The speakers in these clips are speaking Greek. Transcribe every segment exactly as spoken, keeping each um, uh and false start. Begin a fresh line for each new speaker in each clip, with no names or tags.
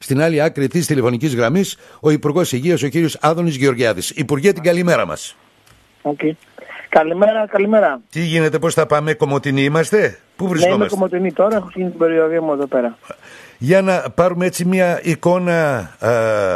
στην άλλη άκρη της τηλεφωνικής γραμμής ο Υπουργός Υγείας, ο κύριος Άδωνης Γεωργιάδης. Υπουργέ, την καλημέρα μας.
Okay. Καλημέρα, καλημέρα.
Τι γίνεται, πώς θα πάμε, Κομοτηνοί είμαστε, πού βρισκόμαστε?
Ναι, είμαι Κομοτηνή τώρα, έχω γίνει την περιοδία μου εδώ πέρα.
Για να πάρουμε έτσι μια εικόνα α,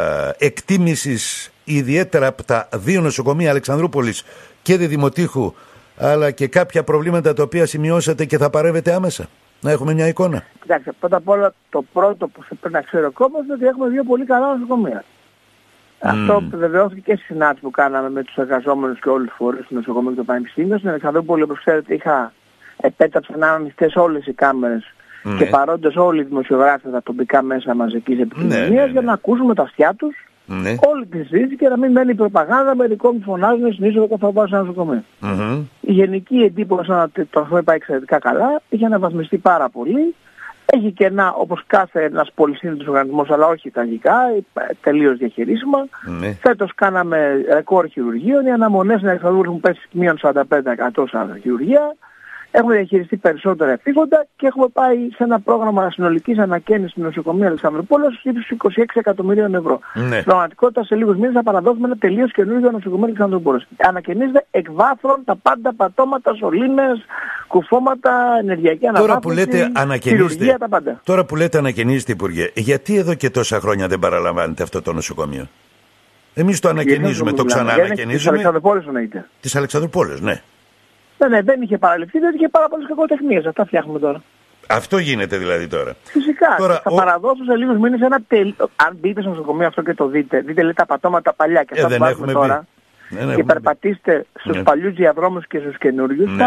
εκτίμησης, ιδιαίτερα από τα δύο νοσοκομεία Αλεξανδρούπολης και Διδημοτήχου, αλλά και κάποια προβλήματα τα οποία σημειώσατε και θα παρεύετε άμεσα. Να έχουμε μια εικόνα.
Κοιτάξτε, πρώτα απ' όλα το πρώτο που θα πρέπει να ξέρει ο κόσμος είναι ότι έχουμε δύο πολύ καλά νοσοκομεία. Mm. Αυτό βεβαιώθηκε και στη συνάντηση που κάναμε με τους εργαζόμενους και όλους τους φορείς του νοσοκομείου και του Πανεπιστήμιου. Στην Αλεξανδρούπολη, όπως ξέρετε, είχα επέταψαν ανοιχτές όλες οι κάμερες mm. και παρόντες όλοι οι δημοσιογράφοι τα τοπικά μέσα μαζικής επικοινωνίας mm. mm. για να ακούσουμε τα αυτιά τους mm. όλη τη συζήτηση και να μην μένει η προπαγάνδα μερικών που φωνάζουν συνήθως όταν θα πάω σε ένα νοσοκομείο. Mm-hmm. Η γενική εντύπωση, να το έχουμε πάει εξαιρετικά καλά, είχε αναβαθμιστεί πάρα πολύ. Έχει και ένα, όπως κάθε ένας πολυσύνθετος οργανισμός, αλλά όχι τραγικά, τελείως διαχειρίσιμα. Mm. Φέτος κάναμε ρεκόρ χειρουργείων, οι αναμονές στην Αλεξανδρούπολη έχουν πέσει μείον σαράντα πέντε τοις εκατό σαν χειρουργία. Έχουμε διαχειριστεί περισσότερα επίγοντα και έχουμε πάει σε ένα πρόγραμμα συνολικής ανακαίνησης στην νοσοκομεία Αλεξανδρούπολης στους ύψους είκοσι έξι εκατομμυρίων ευρώ. Mm. Στην πραγματικότητα, σε λίγους μήνες θα παραδώσουμε ένα τελείως καινούργιο νοσοκομείο Αλεξανδρούπολης. Ανακαινίζεται εκ βάθρων τα πάντα, πατώματα, σωλήνες, κουφώματα, ενεργειακή αναβάθμιση, χειρουργία, τα πάντα.
Τώρα που λέτε ανακαινίζετε, Υπουργέ, γιατί εδώ και τόσα χρόνια δεν παραλαμβάνετε αυτό το νοσοκομείο? Εμείς το ανακαινίζουμε, το ξαναανακαινίζουμε. Της
Αλεξανδρούπολης εννοείται.
Της Αλεξανδρούπολης, ναι.
Ναι, ναι, δεν είχε παραληφθεί, δεν είχε πάρα πολλές κακοτεχνίες. Αυτά φτιάχνουμε τώρα.
Αυτό γίνεται δηλαδή τώρα.
Φυσικά.
Τώρα,
θα
ο...
παραδώσω σε λίγους μήνες ένα τελ... Αν μπείτε στο νοσοκομείο αυτό και το δείτε, δείτε λέει, τα πατώματα παλιά και αυτά ε, που βάζουμε τώρα ναι, και περπατήστε στους ναι. παλιούς διαδρόμους και στους καινούριους, ναι. θα...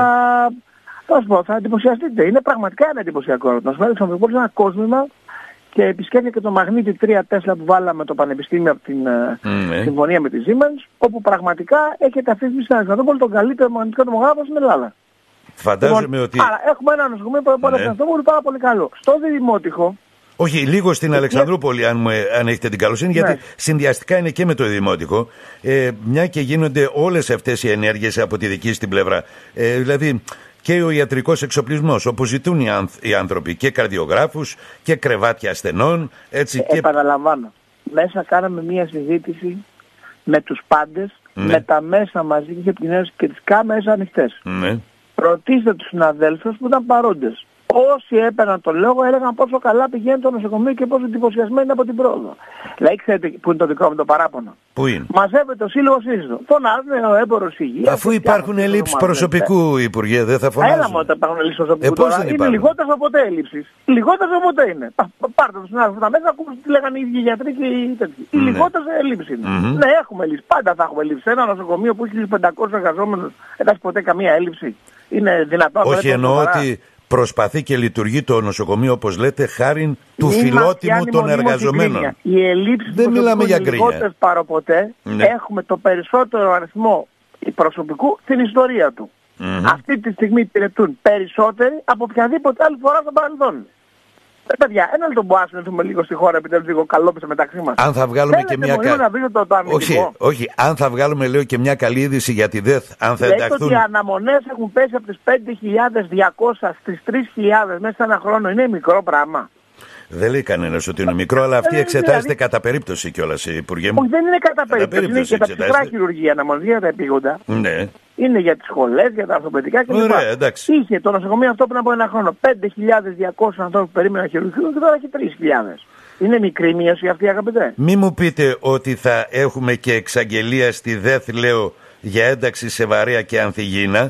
θα, πω, θα εντυπωσιαστείτε. Είναι πραγματικά ένα εντυπωσιακό. Να σου πω ότι είναι ένα κόσμημα και επισκέφθηκε και το μαγνήτη τρία Τέσλα που βάλαμε το Πανεπιστήμιο από την mm, συμφωνία με τη Siemens, όπου πραγματικά έχετε αφήσει στην Αλεξανδρούπολη τον καλύτερο μαγνητικό τομογράφο στην Ελλάδα.
Φαντάζομαι
λοιπόν,
ότι...
Άρα έχουμε ένα νοσοκομείο που είναι ναι. πάρα πολύ καλό. Στο Διδημότυχο...
Όχι, λίγο στην Αλεξανδρούπολη, αν, μου, αν έχετε την καλοσύνη, γιατί ναι. συνδυαστικά είναι και με το Διδημότυχο, ε, μια και γίνονται όλες αυτές οι ενέργειες από τη δική στην πλευρά. Ε, δηλαδή... και ο ιατρικός εξοπλισμός, όπου ζητούν οι, άνθ, οι άνθρωποι και καρδιογράφους και κρεβάτια ασθενών. Έτσι,
ε,
και...
Επαναλαμβάνω, μέσα κάναμε μια συζήτηση με τους πάντες, ναι. με τα μέσα μαζικής επικοινωνίας και τις κάμερες ανοιχτές. Ναι. Ρωτήστε τους συναδέλφους που ήταν παρόντες. Όσοι έπαιρναν τον λόγο έλεγαν πόσο καλά πηγαίνει το νοσοκομείο και πόσο εντυπωσιασμένοι είναι από την πρόοδο. Δηλαδή, ξέρετε που είναι το δικό μου το παράπονο?
Πού είναι?
Μαζεύεται ο Σύλλογος Σύζητο. Φωνάζουν ο έμπορος υγείας.
Αφού υπάρχουν ελλείψεις προσωπικού, Υπουργέ, δεν θα φωνάζουν.
Έλα μου όταν υπάρχουν ελλείψεις προσωπικού.
Ε, πώς δεν
είναι
υπάρχουν?
λιγότερες από ποτέ ελλείψεις. Λιγότερες από ποτέ είναι. Πάρτε τους συνάδελφους τα μέσα, ακούστε τι λέγανε οι ίδιοι γιατροί και οι τέτοιοι. Οι λιγότερες ελλείψεις είναι. Ναι, έχουμε ελλείψεις. Πάντα θα έχουμε ελλείψεις. Ένα νοσοκομείο που έχει χίλιους πεντακόσιους εργαζόμενους, εντάξει ποτέ καμία έλλειψη? Είναι δυνατόν?
Όχι, εννοώ ότι προσπαθεί και λειτουργεί το νοσοκομείο, όπως λέτε, χάρη του φιλότιμου των εργαζομένων.
Οι ελλείψεις
δεν μιλάμε για γκρίνια.
Λιγότερες παροποτέ. Ναι. Έχουμε το περισσότερο αριθμό προσωπικού στην ιστορία του. Mm-hmm. Αυτή τη στιγμή υπηρετούν περισσότεροι από οποιαδήποτε άλλη φορά στο παρελθόν. Ε, παιδιά, ένα λεπτό που άσυνηθούμε λίγο στη χώρα, επιτέλους λίγο καλόπισε μεταξύ μας.
Αν θα βγάλουμε
Θέλετε
και μια καλή...
το, το
όχι, όχι, αν θα βγάλουμε λέω και μια καλή είδηση για τη ΔΕΘ, αν θα
Λέτε
ενταχθούν...
ότι οι αναμονές έχουν πέσει από τις πέντε χιλιάδες διακόσια στις τρεις χιλιάδες μέσα σε ένα χρόνο. Είναι μικρό πράγμα?
Δεν λέει κανένας ότι είναι μικρό, αλλά αυτή εξετάζεται δηλαδή... κατά περίπτωση κιόλας, Υπουργέ μου.
Όχι, δεν είναι κατά περίπτωση. Είναι και τα ψυχρά χειρουργία, αναμονές για τα επίγοντα.
Ναι.
Είναι για τις σχολές, για τα αρθροπαιδικά κλπ.
Ωραία, εντάξει.
Είχε το νοσοκομείο αυτό πριν από ένα χρόνο πέντε χιλιάδες διακόσιους ανθρώπους που περίμεναν χειρουργείο και τώρα έχει τρεις χιλιάδες. Είναι μικρή μείωση αυτή, αγαπητέ?
Μη μου πείτε ότι θα έχουμε και εξαγγελία στη ΔΕΘ, λέω, για ένταξη σε Βαρέα και Ανθυγίνα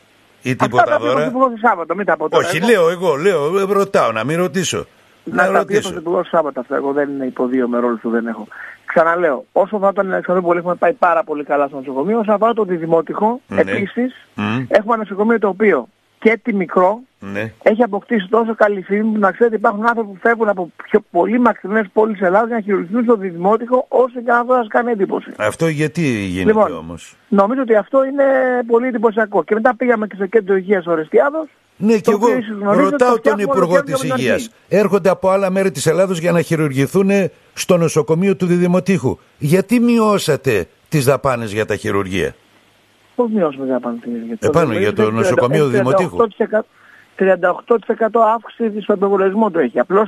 ή τίποτα δώρα?
Σάββατο, μην τα πω τώρα.
Όχι, εγώ. λέω εγώ, λέω, ρωτάω, να μην ρωτήσω.
Να, να τα πει ο Πρωθυπουργός Σάββατο αυτά, εγώ δεν είναι υποδείο με ρόλους που δεν έχω. Ξαναλέω, όσο αφορά τον Αλεξανδρούπολη έχουμε πάει πάρα πολύ καλά στο νοσοκομείο. Όσο αφορά το Διδημότυχο, ναι. επίσης, mm. έχουμε ένα νοσοκομείο το οποίο και τη μικρό ναι. έχει αποκτήσει τόσο καλή φήμη που να ξέρετε υπάρχουν άνθρωποι που φεύγουν από πιο πολύ μακρινές πόλεις της Ελλάδας για να χειρουργηθούν στο Διδημότυχο, όσο και αν αυτό σας κάνει εντύπωση.
Αυτό γιατί γίνεται
λοιπόν,
όμως?
Νομίζω ότι αυτό είναι πολύ εντυπωσιακό. Και μετά πήγαμε και στο κέντρο υγείας Ορεστιάδος.
Ναι, και εγώ ρωτάω τον Υπουργό της Υγείας. Έρχονται από άλλα μέρη της Ελλάδος για να χειρουργηθούν στο νοσοκομείο του Διδημοτήχου. Γιατί μειώσατε τις δαπάνες για τα χειρουργεία?
Πώς μειώσουμε τις δαπάνες για τα χειρουργεία?
Επάνω για το νοσοκομείο του Δημοτήχου.
τριάντα οκτώ τοις εκατό αύξηση στον προπολογισμό του έχει. Απλώς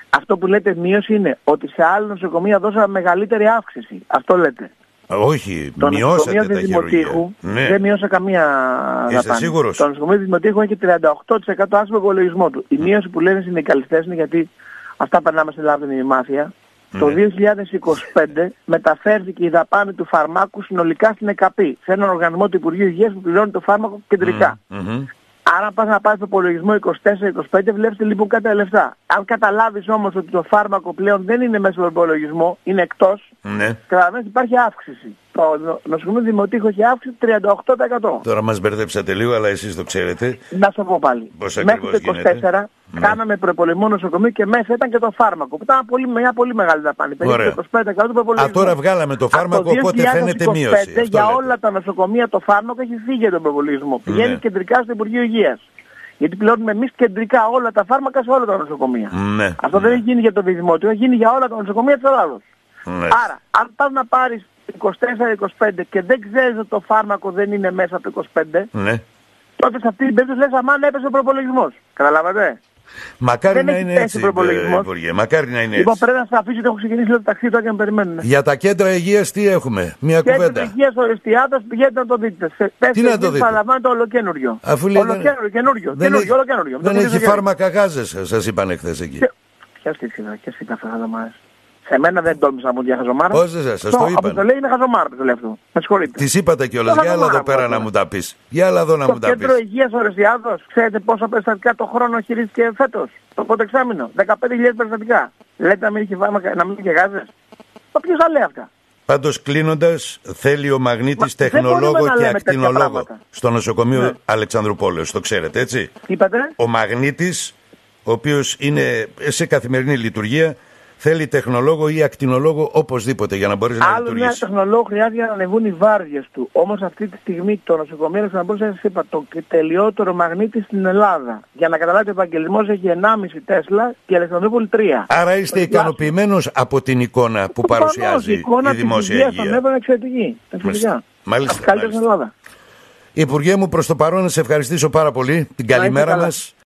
Αυτό που λέτε μείωση είναι ότι σε άλλα νοσοκομεία δώσαμε μεγαλύτερη αύξηση. Αυτό λέτε.
Όχι,
το
μειώσατε τα χειρουργεία.
Ναι. Δεν μειώσα καμία
Είστε
δαπάνη.
σίγουρος?
Το νοσοκομείο Δημοτήχου έχει τριάντα οκτώ τοις εκατό άσχημο υπολογισμό του. Η μείωση που λένε συνδικαλιστές είναι γιατί αυτά περνάμε στην Ελλάδα είναι η μάφια. Ναι. Το δύο χιλιάδες είκοσι πέντε μεταφέρθηκε η δαπάνη του φαρμάκου συνολικά στην ΕΚΑΠΗ, σε έναν οργανισμό του Υπουργείου Υγείας που πληρώνει το φάρμακο κεντρικά. Mm-hmm. Άρα πας να πάρεις το υπολογισμό είκοσι τέσσερα είκοσι πέντε βλέπεις ότι λείπουν κάτι τα λεφτά. Αν καταλάβεις όμως ότι το φάρμακο πλέον δεν είναι μέσα στον υπολογισμό, είναι εκτός, ναι. Καταλαβαίνεις υπάρχει αύξηση. Το νοσοκομείο Δημοτήχου έχει αύξηση τριάντα οκτώ τοις εκατό.
Τώρα μας μπερδέψατε λίγο, αλλά εσείς το ξέρετε.
Να σου πω πάλι. Μέχρι το είκοσι τέσσερα ναι. Κάναμε προϋπολογισμό νοσοκομείο και μέσα ήταν και το φάρμακο, που ήταν πολύ, μια πολύ μεγάλη δαπάνη. πενήντα είκοσι πέντε τοις εκατό του προϋπολογισμού.
Α, τώρα βγάλαμε το φάρμακο, οπότε φαίνεται μείωση.
Για όλα λέτε. Τα νοσοκομεία το φάρμακο έχει φύγει από τον προϋπολογισμό. Ναι. Πηγαίνει κεντρικά στο Υπουργείο Υγείας. Γιατί πληρώνουμε εμείς κεντρικά όλα τα φάρμακα σε όλα τα νοσοκομεία. Ναι. Αυτό ναι. δεν γίνει για το Δημοτικό, γίνει για όλα τα νοσοκομεία της Ελλάδος. Ναι. Άρα, αν πας να πάρεις είκοσι τέσσερα είκοσι πέντε και δεν ξέρεις ότι το φάρμακο δεν είναι μέσα από το είκοσι πέντε, ναι. τότε σε αυτή την περίπτωση λες αμάν έπεσε ο προπολογισμός. Καταλάβατε.
Μακάρι να είναι έτσι, Υπουργέ. Μακάρι να είναι έτσι.
Λοιπόν, πρέπει να σας αφήσω ότι έχω ξεκινήσει το ταξίδι τώρα και με περιμένουν.
Για τα κέντρα υγείας τι έχουμε, μια κουβέντα.
Κέντρα υγείας ο Εστιάδος πηγαίνετε να το δείτε. Σε
τι να το δείτε.
Παραλαμβάνω το ολοκένουργιο.
Αφού λέει
ολοκένουργιο, καινούριο. Δεν, καινούριο, έχει, καινούριο.
δεν έχει φάρμακα γάζες, σας είπαν εχθές εκεί.
Ποιος τι είπε αυτά τα χαζομάρες. Σε μένα δεν τόλμησα να μου δει χαζομάρα.
Πώς δεν σας, σας το είπαν.
Το λέει είναι χαζομάρα το λέω. Με συγχωρείτε.
Τις είπατε κιόλας, για άλλα εδώ πέρα να μου τα πεις. Για άλλα εδώ να μου τα πεις.
Το κέντρο υγείας ο Ρεσιάδος, ξέρετε πόσα περιστατικά το χρόνο χειρίστηκε φέτος. Το πρώτο εξάμηνο. δεκαπέντε χιλιάδες περιστατικά. Λέτε να μην είχε φάρμακα, να μην είχε γάζες. Μα ποιος θα λέει αυτά.
Πάντως κλείνοντας, θέλει ο Μαγνήτης τεχνολόγο και ακτινολόγο στο νοσοκομείο ναι. Αλεξανδρουπόλεως. Το ξέρετε έτσι.
Είπατε.
Ο Μαγνήτης, ο οποίος είναι σε καθημερινή λειτουργία, θέλει τεχνολόγο ή ακτινολόγο οπωσδήποτε για να μπορείς να λειτουργήσεις.
Άλλο μια τεχνολόγο χρειάζεται για να ανεβούν οι βάρδιες του. Όμως αυτή τη στιγμή το νοσοκομείο Αλεξανδρουπόλεως, σας είπα, το τελειότερο Μαγνήτη στην Ελλάδα. Για να καταλάβετε, ο Ευαγγελισμός έχει ενάμιση Τέσλα και η Αλεξανδρούπολη τρία.
Άρα είστε ικανοποιημένος από την εικόνα που παρουσιάζει η, εικόνα η δημόσια υγεία. Η
εικόνα της υγείας είναι εξαιρετική.
Μάλιστα. Μάλιστα.
Καλύτερη στην Ελλάδα.
Υπουργέ μου, προς το παρόν να σε ευχαριστήσω πάρα πολύ. Την καλημέρα μας.